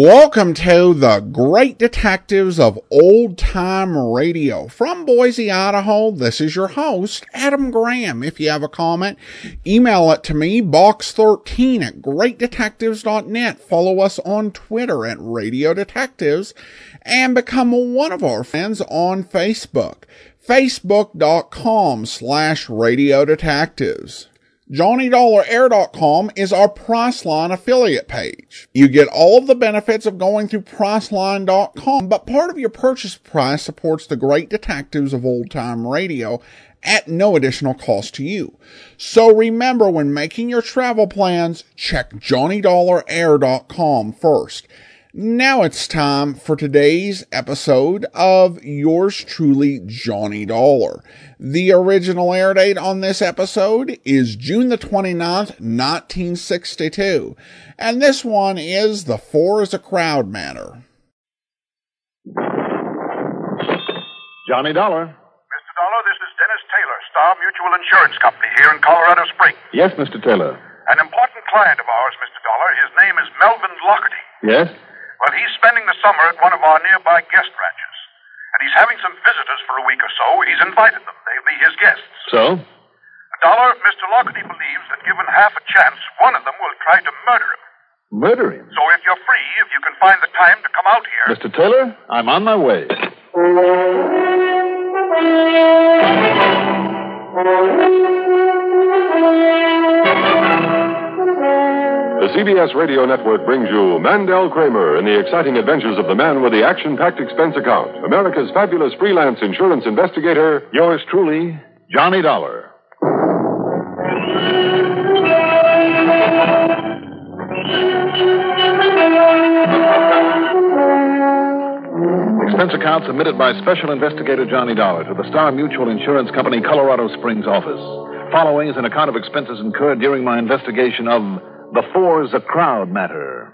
Welcome to the Great Detectives of Old Time Radio. From Boise, Idaho, this is your host, Adam Graham. If you have a comment, email it to me, box13 at greatdetectives.net. Follow us on Twitter at Radio Detectives and become one of our friends on Facebook, facebook.com/Radio Detectives. JohnnyDollarAir.com is our Priceline affiliate page. You get all of the benefits of going through Priceline.com, but part of your purchase price supports the Great Detectives of Old Time Radio at no additional cost to you. So remember, when making your travel plans, check JohnnyDollarAir.com first. Now it's time for today's episode of yours truly, Johnny Dollar. The original air date on this episode is June the 29th, 1962. And this one is The Four is a Crowd Matter. Johnny Dollar. Mr. Dollar, this is Dennis Taylor, Star Mutual Insurance Company here in Colorado Springs. Yes, Mr. Taylor. An important client of ours, Mr. Dollar. His name is Melvin Lockerty. Yes? Well, he's spending the summer at one of our nearby guest ranches. And he's having some visitors for a week or so. He's invited them. They'll be his guests. So? Dollar, Mr. Lockerty believes that given half a chance, one of them will try to murder him. Murder him? So if you're free, if you can find the time to come out here... Mr. Taylor, I'm on my way. The CBS Radio Network brings you Mandel Kramer and the exciting adventures of the man with the action-packed expense account, America's fabulous freelance insurance investigator, Yours truly, Johnny Dollar. Expense account submitted by Special Investigator Johnny Dollar to the Star Mutual Insurance Company, Colorado Springs office. Following is an account of expenses incurred during my investigation of The Four is a Crowd Matter.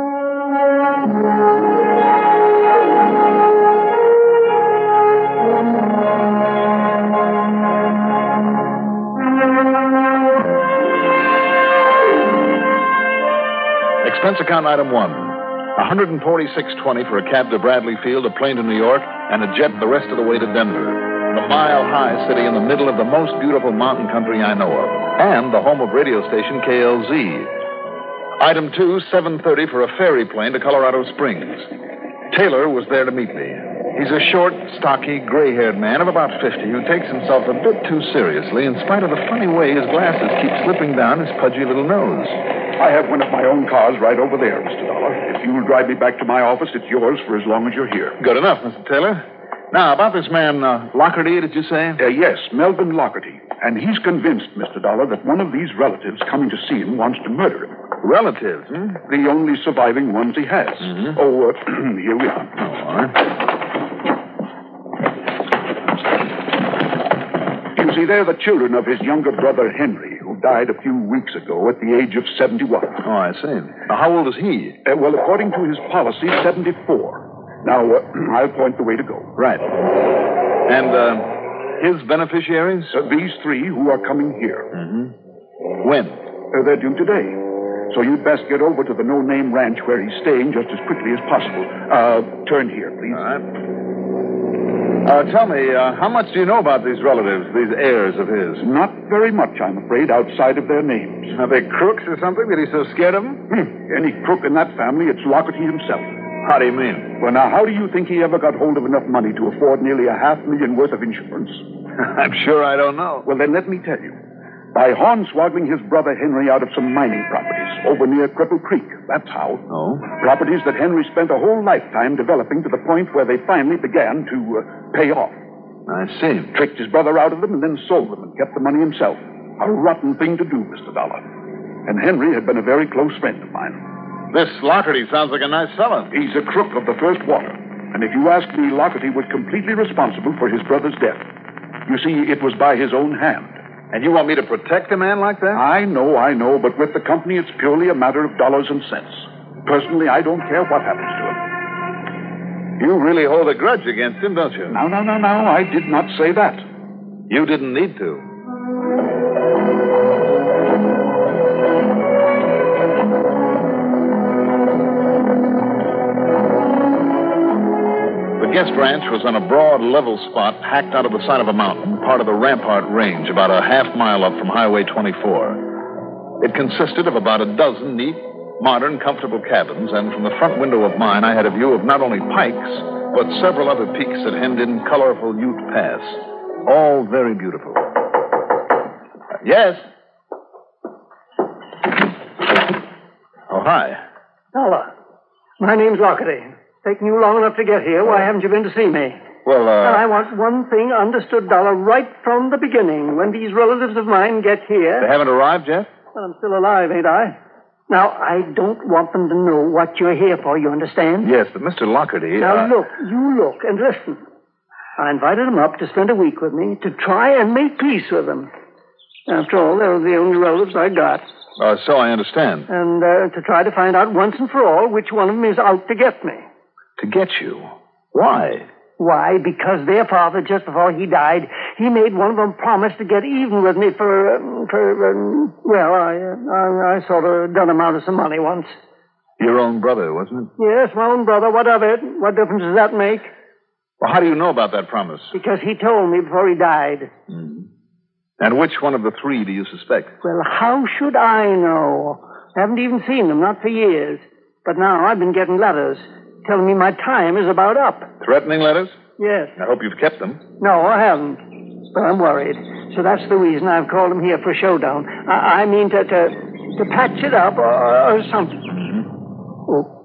Expense account item 1. $146.20 for a cab to Bradley Field, a plane to New York, and a jet the rest of the way to Denver. The mile-high city in the middle of the most beautiful mountain country I know of, and the home of radio station KLZ. Item 2, $7.30 for a ferry plane to Colorado Springs. Taylor was there to meet me. He's a short, stocky, gray-haired man of about 50 who takes himself a bit too seriously in spite of the funny way his glasses keep slipping down his pudgy little nose. I have one of my own cars right over there, Mr. Dollar. If you'll drive me back to my office, it's yours for as long as you're here. Good enough, Mr. Taylor. Now, about this man, Lockerty, did you say? Yes, Melvin Lockerty. And he's convinced, Mr. Dollar, that one of these relatives coming to see him wants to murder him. Relatives, The only surviving ones he has. Mm-hmm. Oh, here we are. Oh, all right. You see, they're the children of his younger brother, Henry, who died a few weeks ago at the age of 71. Oh, I see. Now, how old is he? Well, according to his policy, 74. Now, I'll point the way to go. Right. And, his beneficiaries? These three who are coming here. Mm-hmm. When? They're due today. So you'd best get over to the no-name ranch where he's staying just as quickly as possible. Turn here, please. All right. Tell me, how much do you know about these relatives, these heirs of his? Not very much, I'm afraid, outside of their names. Are they crooks or something that he's so scared of them? Any crook in that family, it's Lockerty himself. How do you mean? Well, now, how do you think he ever got hold of enough money to afford nearly $500,000 worth of insurance? I'm sure I don't know. Well, then let me tell you. By hornswoggling his brother Henry out of some mining properties over near Cripple Creek. That's how. Oh? Properties that Henry spent a whole lifetime developing to the point where they finally began to pay off. I see. Tricked his brother out of them and then sold them and kept the money himself. A rotten thing to do, Mr. Dollar. And Henry had been a very close friend of mine. This Lockerty sounds like a nice fellow. He's a crook of the first water. And if you ask me, Lockerty was completely responsible for his brother's death. You see, it was by his own hand. And you want me to protect a man like that? I know, but with the company, it's purely a matter of dollars and cents. Personally, I don't care what happens to him. You really hold a grudge against him, don't you? No. I did not say that. You didn't need to. guest ranch was on a broad, level spot hacked out of the side of a mountain, part of the Rampart Range, about a half-mile up from Highway 24. It consisted of about a dozen neat, modern, comfortable cabins, and from the front window of mine, I had a view of not only Pikes, but several other peaks that hemmed in colorful Ute Pass. All very beautiful. Yes? Oh, hi. Dollar. My name's Lockerty. Taking you long enough to get here. Why haven't you been to see me? Well, And I want one thing understood, Dollar, right from the beginning. When these relatives of mine get here... They haven't arrived yet? Well, I'm still alive, ain't I? Now, I don't want them to know what you're here for, you understand? Yes, but Mr. Lockerty... Now, look and listen. I invited them up to spend a week with me to try and make peace with them. After all, they were the only relatives I got. So I understand. And to try to find out once and for all which one of them is out to get me. To get you? Why? Why? Because their father, just before he died, he made one of them promise to get even with me I sort of done him out of some money once. Your own brother, wasn't it? Yes, my own brother. What of it? What difference does that make? Well, how do you know about that promise? Because he told me before he died. Mm-hmm. And which one of the three do you suspect? Well, how should I know? I haven't even seen them, not for years. But now I've been getting letters telling me my time is about up. Threatening letters? Yes. I hope you've kept them. No, I haven't. But I'm worried. So that's the reason I've called him here for a showdown. I mean to patch it up or something. Mm-hmm. Oh.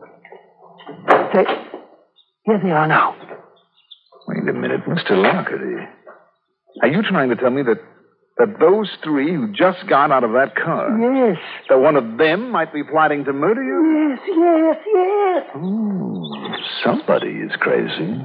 Here they are now. Wait a minute, Mr. Lockerty. Are you trying to tell me that those three who just got out of that car... Yes. That one of them might be plotting to murder you? Yes. Oh, somebody is crazy.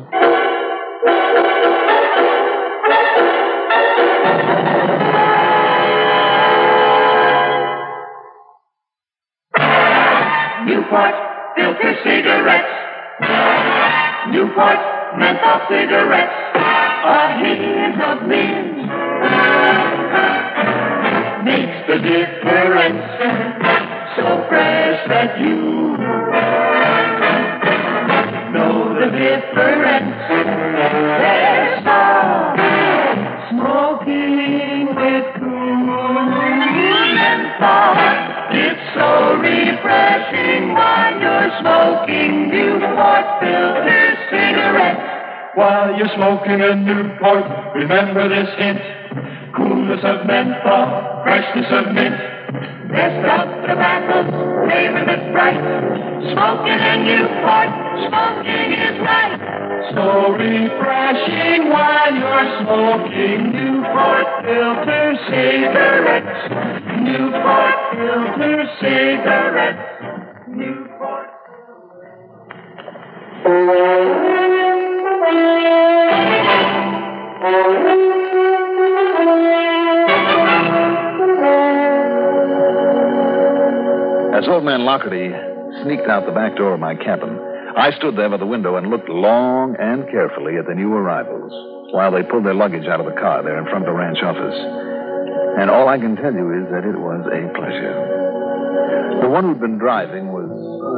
Newport filter cigarettes. Newport menthol cigarettes. A hint of mint makes the difference. So fresh that you know the difference. They're soft, smoking with cool menthol. It's so refreshing while you're smoking Newport filter cigarettes. While you're smoking a Newport, remember this hint. Coolness of menthol, freshness of mint. Best of tobacco, flavor that's bright. Smoking a Newport, smoking is right. So refreshing while you're smoking Newport filter cigarettes. Newport filter cigarettes. Newport. As old man Lockerty sneaked out the back door of my cabin, I stood there by the window and looked long and carefully at the new arrivals while they pulled their luggage out of the car there in front of the ranch office. And all I can tell you is that it was a pleasure. The one who'd been driving was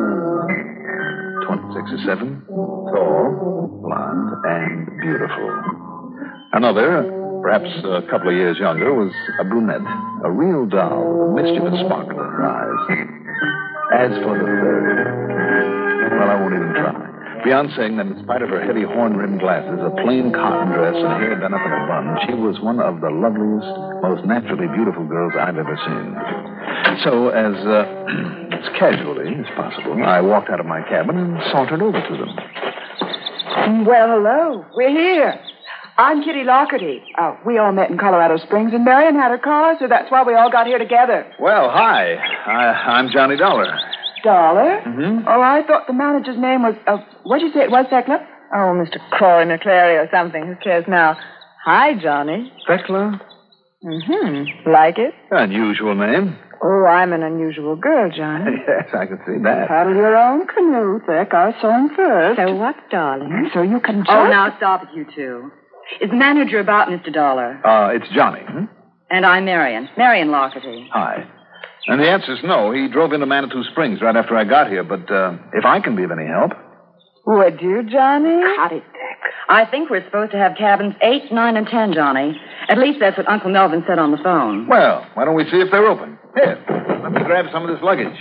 26 or 7, tall, blonde, and beautiful. Another, perhaps a couple of years younger, was a brunette, a real doll with a mischievous sparkle in her eyes. As for the third, well, I won't even try. Beyond saying that in spite of her heavy horn-rimmed glasses, a plain cotton dress, and hair done up in a bun, she was one of the loveliest, most naturally beautiful girls I've ever seen. So, as casually as possible, I walked out of my cabin and sauntered over to them. Well, hello. We're here. I'm Kitty Lockerty. We all met in Colorado Springs, and Marion had her car, so that's why we all got here together. Well, hi. I'm Johnny Dollar. Dollar? Mm-hmm. Oh, I thought the manager's name was, what'd you say it was, Thekla? Oh, Mr. Croy McClary or something. Who cares now? Hi, Johnny. Thekla? Mm-hmm. Like it? Unusual name. Oh, I'm an unusual girl, Johnny. Yes, I can see that. Paddle your own canoe, Thek. I saw him first. So what, darling? So you can Oh, now stop it, you two. Is the manager about, Mr. Dollar? It's Johnny. And I'm Marion. Marion Lockerty. Hi. And the answer's no. He drove into Manitou Springs right after I got here, but if I can be of any help... Would you, Johnny? Cut it, Thek. I think we're supposed to have cabins 8, 9, and 10, Johnny. At least that's what Uncle Melvin said on the phone. Well, why don't we see if they're open? Here, let me grab some of this luggage.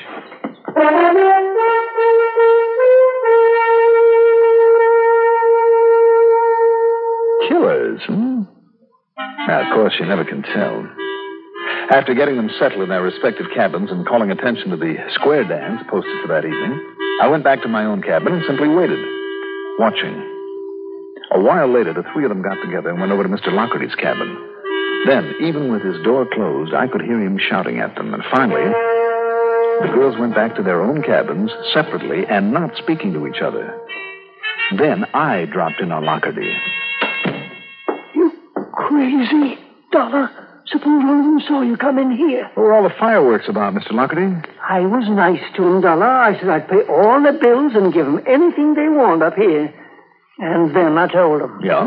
Killers, Now, of course, you never can tell. After getting them settled in their respective cabins and calling attention to the square dance posted for that evening, I went back to my own cabin and simply waited, watching. A while later, the three of them got together and went over to Mr. Lockerty's cabin. Then, even with his door closed, I could hear him shouting at them. And finally, the girls went back to their own cabins separately and not speaking to each other. Then I dropped in on Lockerty. You crazy, Dollar. Suppose one of them saw you come in here. What were all the fireworks about, Mr. Lockerty? I was nice to him, Dollar. I said I'd pay all the bills and give them anything they want up here. And then I told them. Yeah?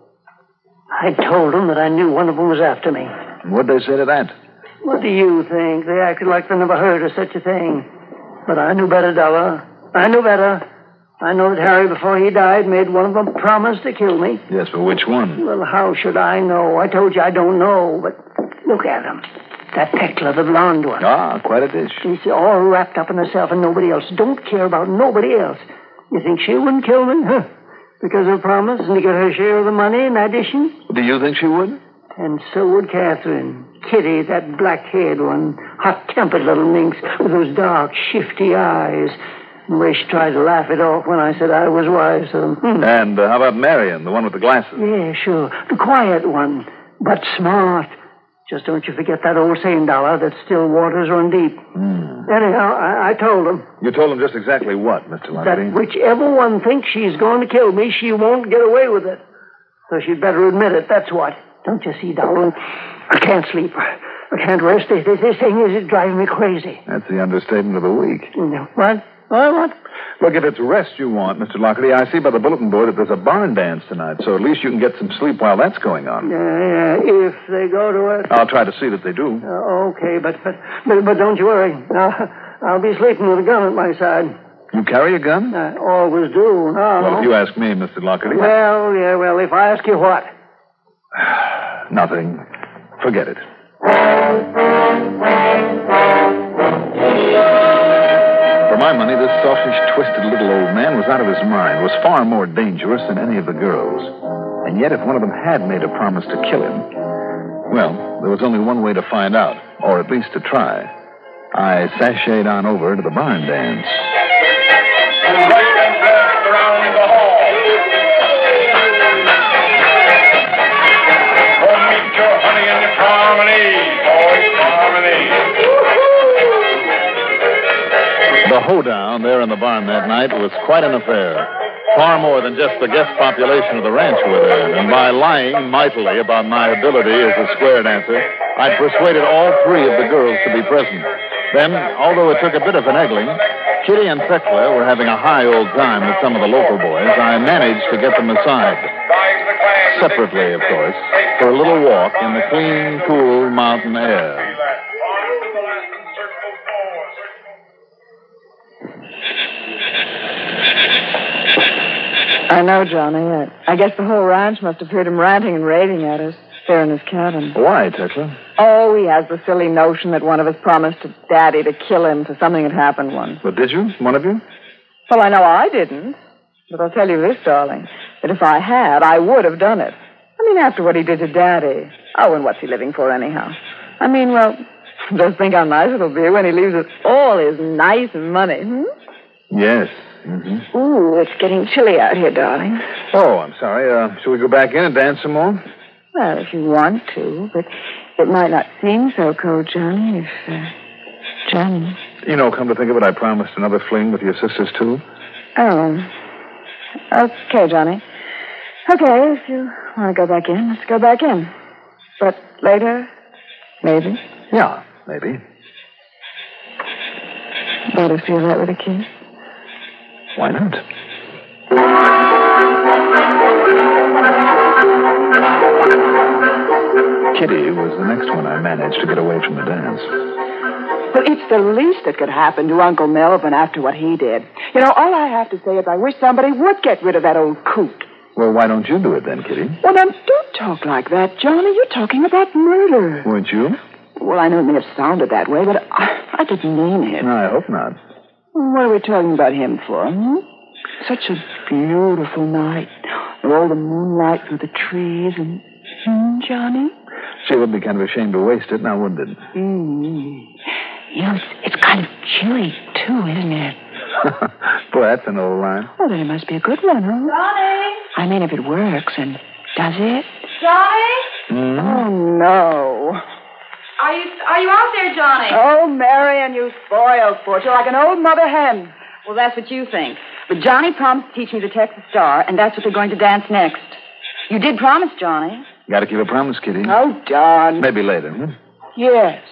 I told them that I knew one of them was after me. What'd they say to that? What do you think? They acted like they never heard of such a thing. But I knew better, Dollar. I knew better. I know that Harry, before he died, made one of them promise to kill me. Yes, but which one? Well, how should I know? I told you I don't know, but look at him. That Tekla, the blonde one. Ah, quite a dish. She's all wrapped up in herself and nobody else. Don't care about nobody else. You think she wouldn't kill me? Huh? Because of a promise and to get her share of the money in addition? Do you think she would? And so would Catherine. Kitty, that black-haired one. Hot-tempered little minx with those dark, shifty eyes. The way she tried to laugh it off when I said I was wise to them. And how about Marion, the one with the glasses? Yeah, sure. The quiet one, but smart. Just don't you forget that old saying, Dollar, that still waters run deep. Anyhow, I told them. You told them just exactly what, Mr. Lockerty? That whichever one thinks she's going to kill me, she won't get away with it. So she'd better admit it, that's what. Don't you see, Dollar? I can't sleep. I can't rest. This thing is driving me crazy. That's the understatement of the week. What? What? Look, if it's rest you want, Mr. Lockerty, I see by the bulletin board that there's a barn dance tonight, so at least you can get some sleep while that's going on. Yeah, if they go to it. I'll try to see that they do. Okay, but don't you worry. I'll be sleeping with a gun at my side. You carry a gun? I always do. No. Well, if you ask me, Mr. Lockerty. Well, if I ask you what? Nothing. Forget it. For my money, this selfish, twisted little old man was out of his mind, was far more dangerous than any of the girls. And yet, if one of them had made a promise to kill him, well, there was only one way to find out, or at least to try. I sashayed on over to the barn dance. Right and left around the hall. Oh, meet your honey in the harmony, boys, harmony. The hoedown there in the barn that night was quite an affair. Far more than just the guest population of the ranch were there. And by lying mightily about my ability as a square dancer, I'd persuaded all three of the girls to be present. Then, although it took a bit of finagling, Kitty and Tekla were having a high old time with some of the local boys. I managed to get them aside. Separately, of course, for a little walk in the clean, cool mountain air. I know, Johnny. I guess the whole ranch must have heard him ranting and raving at us there in his cabin. Why, Tekla? Oh, he has the silly notion that one of us promised to Daddy to kill him for something that happened once. But did you? One of you? Well, I know I didn't. But I'll tell you this, darling, that if I had, I would have done it. I mean, after what he did to Daddy. Oh, and what's he living for anyhow? I mean, well, just think how nice it'll be when he leaves us all his nice money, Yes. Mm-hmm. Ooh, it's getting chilly out here, darling. Oh, I'm sorry. Shall we go back in and dance some more? Well, if you want to, but it might not seem so cold, Johnny, if, Johnny... You know, come to think of it, I promised another fling with your sisters, too. Oh. Okay, Johnny. Okay, if you want to go back in, let's go back in. But later, maybe? Yeah, maybe. Better feel that with a kiss? Why not? Kitty was the next one I managed to get away from the dance. Well, it's the least that could happen to Uncle Melvin after what he did. You know, all I have to say is I wish somebody would get rid of that old coot. Well, why don't you do it then, Kitty? Well, now, don't talk like that, Johnny. You're talking about murder. Weren't you? Well, I know it may have sounded that way, but I didn't mean it. No, I hope not. What are we talking about him for? Such a beautiful night. All the moonlight through the trees and... Johnny? She would be kind of ashamed to waste it, now wouldn't it? You know, it's kind of chilly, too, isn't it? Boy, that's an old line. Well, then it must be a good one, huh? Johnny? I mean, if it works, and does it? Johnny? Oh, no. Are you out there, Johnny? Oh, Marion, you spoiled sport. You're like an old mother hen. Well, that's what you think. But Johnny promised to teach me the Texas Star, and that's what they're going to dance next. You did promise, Johnny. Got to keep a promise, Kitty. Oh, Don. Maybe later, Yes.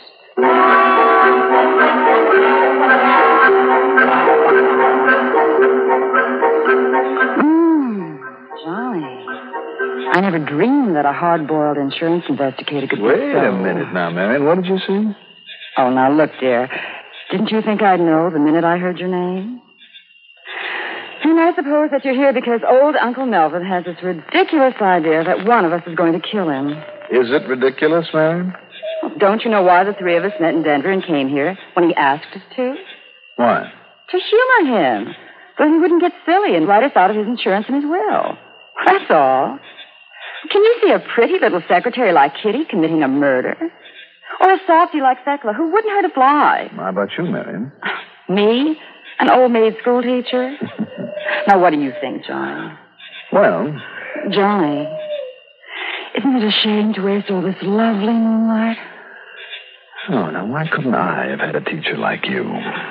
Johnny. I never dreamed that a hard-boiled insurance investigator could be Wait so... a minute now, Marion. What did you say? Oh, now look, dear. Didn't you think I'd know the minute I heard your name? And I suppose that you're here because old Uncle Melvin has this ridiculous idea that one of us is going to kill him. Is it ridiculous, Marion? Don't you know why the three of us met in Denver and came here when he asked us to? Why? To humor him, so he wouldn't get silly and write us out of his insurance and his will. That's all. Can you see a pretty little secretary like Kitty committing a murder? Or a softy like Thekla who wouldn't hurt a fly? How about you, Marion? Me? An old maid school teacher? Now, what do you think, Johnny? Well... Johnny, isn't it a shame to waste all this lovely moonlight? Oh, now, why couldn't I have had a teacher like you?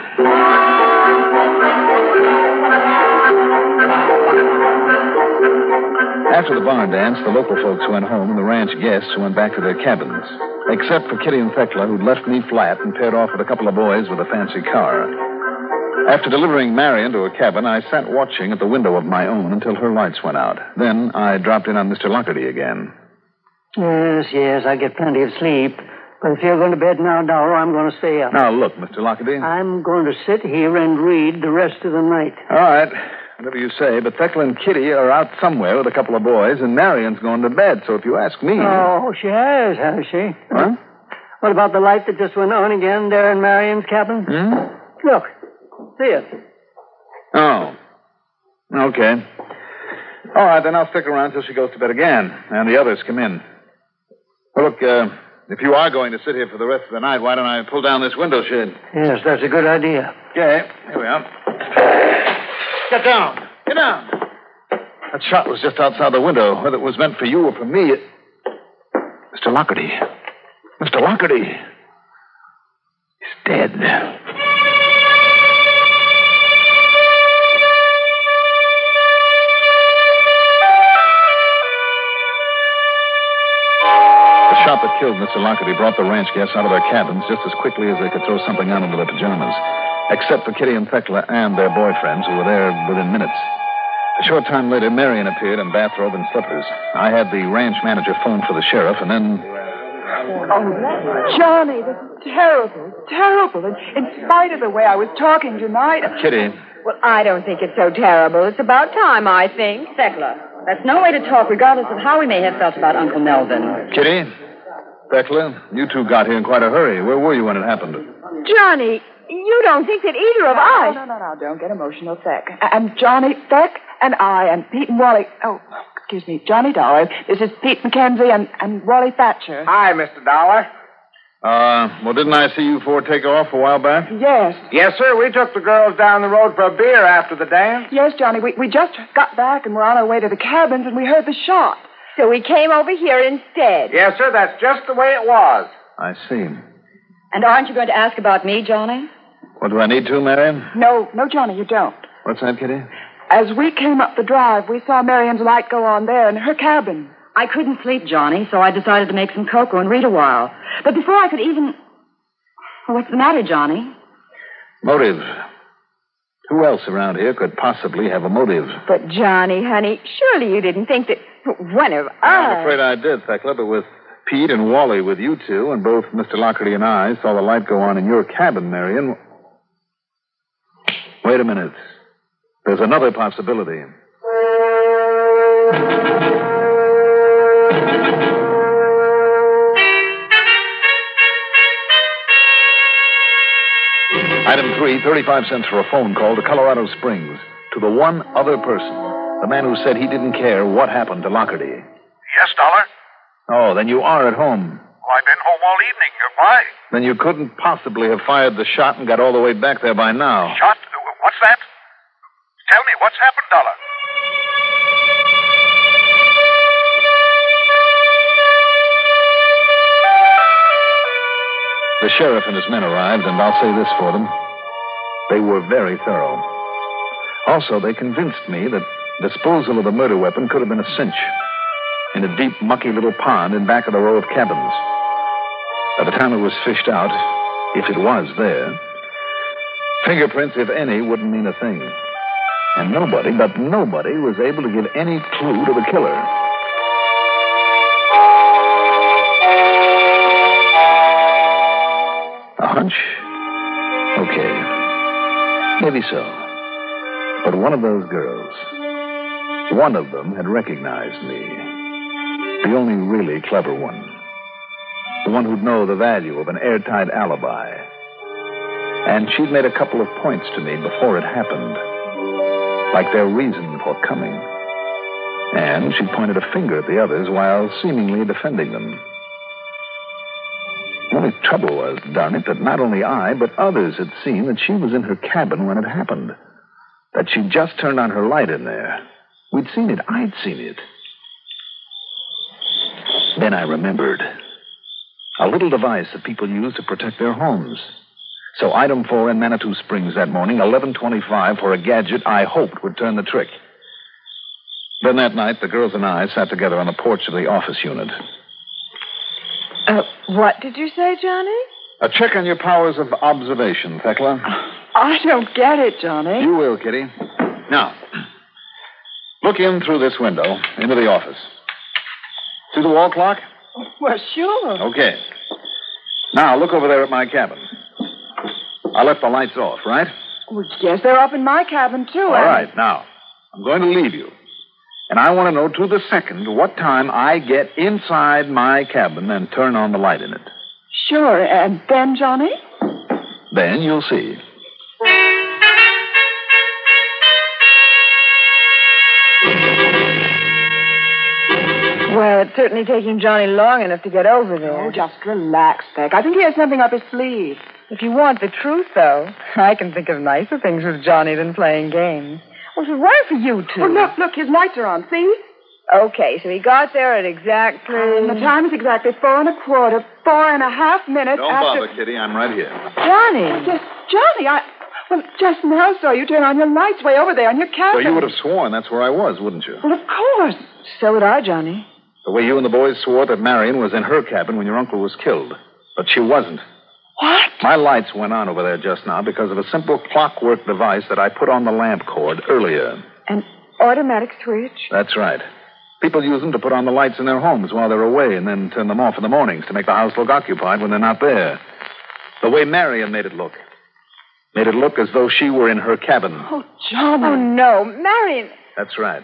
After the barn dance, the local folks went home and the ranch guests went back to their cabins. Except for Kitty and Thekla, who'd left me flat and paired off with a couple of boys with a fancy car. After delivering Marion to a cabin, I sat watching at the window of my own until her lights went out. Then I dropped in on Mr. Lockerty again. Yes, I get plenty of sleep. But if you're going to bed now, Dollar, I'm going to stay up. Now, look, Mr. Lockerty. I'm going to sit here and read the rest of the night. All right. Whatever you say, but Thekla and Kitty are out somewhere with a couple of boys, and Marion's going to bed, so if you ask me... Oh, she has she? Huh? What about the light that just went on again there in Marion's cabin? Look. See it. Oh. Okay. All right, then I'll stick around till she goes to bed again, and the others come in. Well, look, if you are going to sit here for the rest of the night, why don't I pull down this window shade? Yes, that's a good idea. Okay, here we are. Get down. Get down. That shot was just outside the window. Whether it was meant for you or for me, it... Mr. Lockerty. Mr. Lockerty. He's dead. The shot that killed Mr. Lockerty brought the ranch guests out of their cabins just as quickly as they could throw something on into their pajamas. Except for Kitty and Thekla and their boyfriends, who were there within minutes. A short time later, Marion appeared in bathrobe and slippers. I had the ranch manager phone for the sheriff, and then... Oh, Johnny, this is terrible. Terrible. In spite of the way I was talking tonight. Kitty. Well, I don't think it's so terrible. It's about time, I think. Thekla, that's no way to talk, regardless of how we may have felt about Uncle Melvin. Kitty, Thekla, you two got here in quite a hurry. Where were you when it happened? Johnny, you don't think that either of us... No, don't get emotional, Thek. And Johnny, Thek, and I, and Pete and Wally... Oh, excuse me, Johnny Dollar. This is Pete McKenzie and Wally Thatcher. Hi, Mr. Dollar. Well, didn't I see you four take off a while back? Yes. Yes, sir. We took the girls down the road for a beer after the dance. Yes, Johnny. We just got back and we're on our way to the cabins and we heard the shot. So we came over here instead. Yes, sir. That's just the way it was. I see. And aren't you going to ask about me, Johnny? What, do I need to, Marion? No, Johnny, you don't. What's that, Kitty? As we came up the drive, we saw Marion's light go on there in her cabin. I couldn't sleep, Johnny, so I decided to make some cocoa and read a while. But before I could even... Well, what's the matter, Johnny? Motive. Who else around here could possibly have a motive? But, Johnny, honey, surely you didn't think that one of us... I'm afraid I did, Thekla, but with Pete and Wally with you two, and both Mr. Lockerty and I saw the light go on in your cabin, Marion. Wait a minute. There's another possibility. Item 3, 35 cents for a phone call to Colorado Springs, to the one other person, the man who said he didn't care what happened to Lockerty. Yes, Dollar? Oh, then you are at home. Oh, I've been home all evening. Why? Then you couldn't possibly have fired the shot and got all the way back there by now. Shot? What's that? Tell me, what's happened, Dollar? The sheriff and his men arrived, and I'll say this for them. They were very thorough. Also, they convinced me that disposal of the murder weapon could have been a cinch in a deep, mucky little pond in back of the row of cabins. By the time it was fished out, if it was there, fingerprints, if any, wouldn't mean a thing. And nobody, but nobody, was able to give any clue to the killer. A hunch? Okay. Maybe so. But one of those girls, one of them had recognized me. The only really clever one. The one who'd know the value of an airtight alibi. And she'd made a couple of points to me before it happened, like their reason for coming. And she pointed a finger at the others while seemingly defending them. The only trouble was, darn it, that not only I, but others had seen that she was in her cabin when it happened. That she'd just turned on her light in there. We'd seen it. I'd seen it. Then I remembered. A little device that people use to protect their homes. So item 4 in Manitou Springs that morning, 11:25, for a gadget I hoped would turn the trick. Then that night, the girls and I sat together on the porch of the office unit. What did you say, Johnny? A check on your powers of observation, Thekla. I don't get it, Johnny. You will, Kitty. Now, look in through this window into the office. See the wall clock? Well, sure. Okay. Now, look over there at my cabin. I left the lights off, right? Well, yes, they're up in my cabin, too. All right. Now, I'm going to leave you. And I want to know to the second what time I get inside my cabin and turn on the light in it. Sure. And then, Johnny? Then you'll see. Well, it's certainly taking Johnny long enough to get over there. Oh, just relax, Beck. I think he has something up his sleeve. If you want the truth, though, I can think of nicer things with Johnny than playing games. Well, so why for you two? Oh, look, his lights are on, see? Okay, so he got there at exactly... the time is exactly 4 1/4, 4.5 minutes Don't after... bother, Kitty. I'm right here. Johnny! Yes, Johnny, Well, just now saw you turn on your lights way over there on your cabin. So you would have sworn that's where I was, wouldn't you? Well, of course. So would I, Johnny. The way you and the boys swore that Marion was in her cabin when your uncle was killed. But she wasn't. What? My lights went on over there just now because of a simple clockwork device that I put on the lamp cord earlier. An automatic switch? That's right. People use them to put on the lights in their homes while they're away and then turn them off in the mornings to make the house look occupied when they're not there. The way Marion made it look. Made it look as though she were in her cabin. Oh, Johnny. Oh, no. Marion. That's right.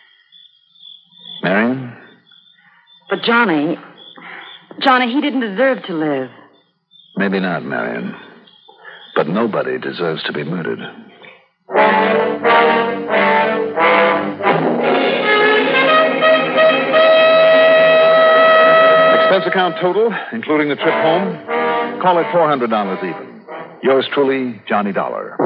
Marion? But Johnny, he didn't deserve to live. Maybe not, Marion. But nobody deserves to be murdered. Expense account total, including the trip home, call it $400 even. Yours truly, Johnny Dollar.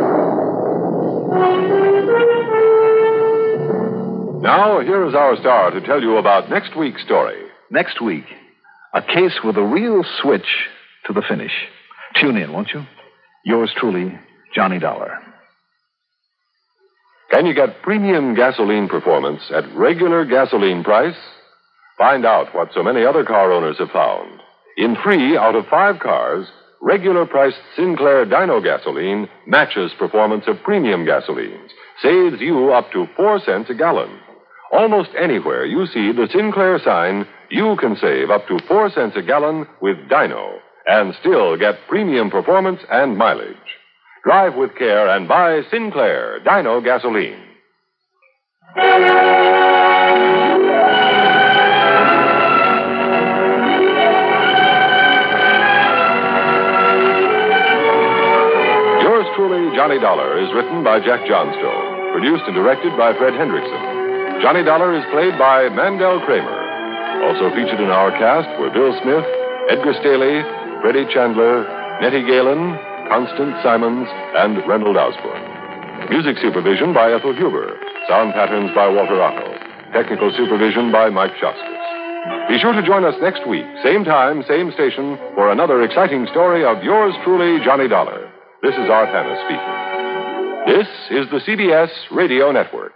Now, here is our star to tell you about next week's story. Next week, a case with a real switch to the finish. Tune in, won't you? Yours truly, Johnny Dollar. Can you get premium gasoline performance at regular gasoline price? Find out what so many other car owners have found. In 3 out of 5 cars, regular priced Sinclair Dino gasoline matches performance of premium gasolines, saves you up to 4 cents a gallon. Almost anywhere you see the Sinclair sign, you can save up to 4 cents a gallon with Dino and still get premium performance and mileage. Drive with care and buy Sinclair Dino gasoline. Johnny Dollar is written by Jack Johnstone, produced and directed by Fred Hendrickson. Johnny Dollar is played by Mandel Kramer. Also featured in our cast were Bill Smith, Edgar Staley, Freddie Chandler, Nettie Galen, Constance Simons, and Reynold Osborne. Music supervision by Ethel Huber. Sound patterns by Walter Otto. Technical supervision by Mike Shoskus. Be sure to join us next week, same time, same station, for another exciting story of yours truly, Johnny Dollar. This is Art Hanna speaking. This is the CBS Radio Network.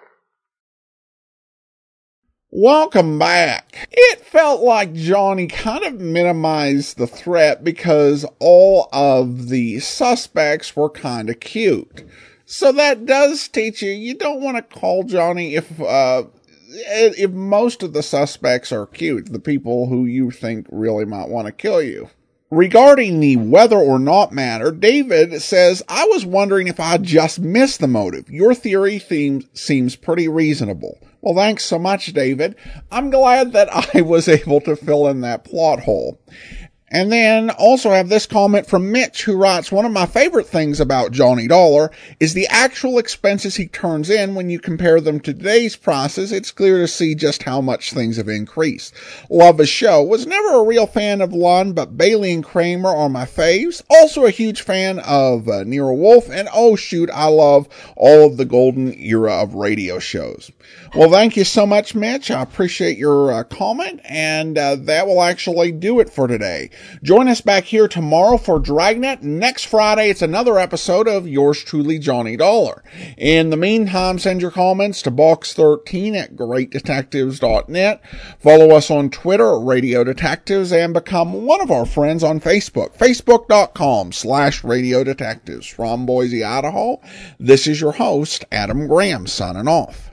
Welcome back. It felt like Johnny kind of minimized the threat because all of the suspects were kind of cute. So that does teach you don't want to call Johnny if most of the suspects are cute, the people who you think really might want to kill you. Regarding the whether or not matter, David says, I was wondering if I just missed the motive. Your theory seems pretty reasonable. Well, thanks so much, David. I'm glad that I was able to fill in that plot hole. And then also have this comment from Mitch, who writes, one of my favorite things about Johnny Dollar is the actual expenses he turns in. When you compare them to today's prices, it's clear to see just how much things have increased. Love his show. Was never a real fan of Lund, but Bailey and Kramer are my faves. Also a huge fan of Nero Wolfe. And oh shoot, I love all of the golden era of radio shows. Well, thank you so much, Mitch. I appreciate your comment. And that will actually do it for today. Join us back here tomorrow for Dragnet. Next Friday, it's another episode of Yours Truly, Johnny Dollar. In the meantime, send your comments to box13@greatdetectives.net. Follow us on Twitter at Radio Detectives and become one of our friends on Facebook. Facebook.com/Radio Detectives. From Boise, Idaho, this is your host, Adam Graham, signing off.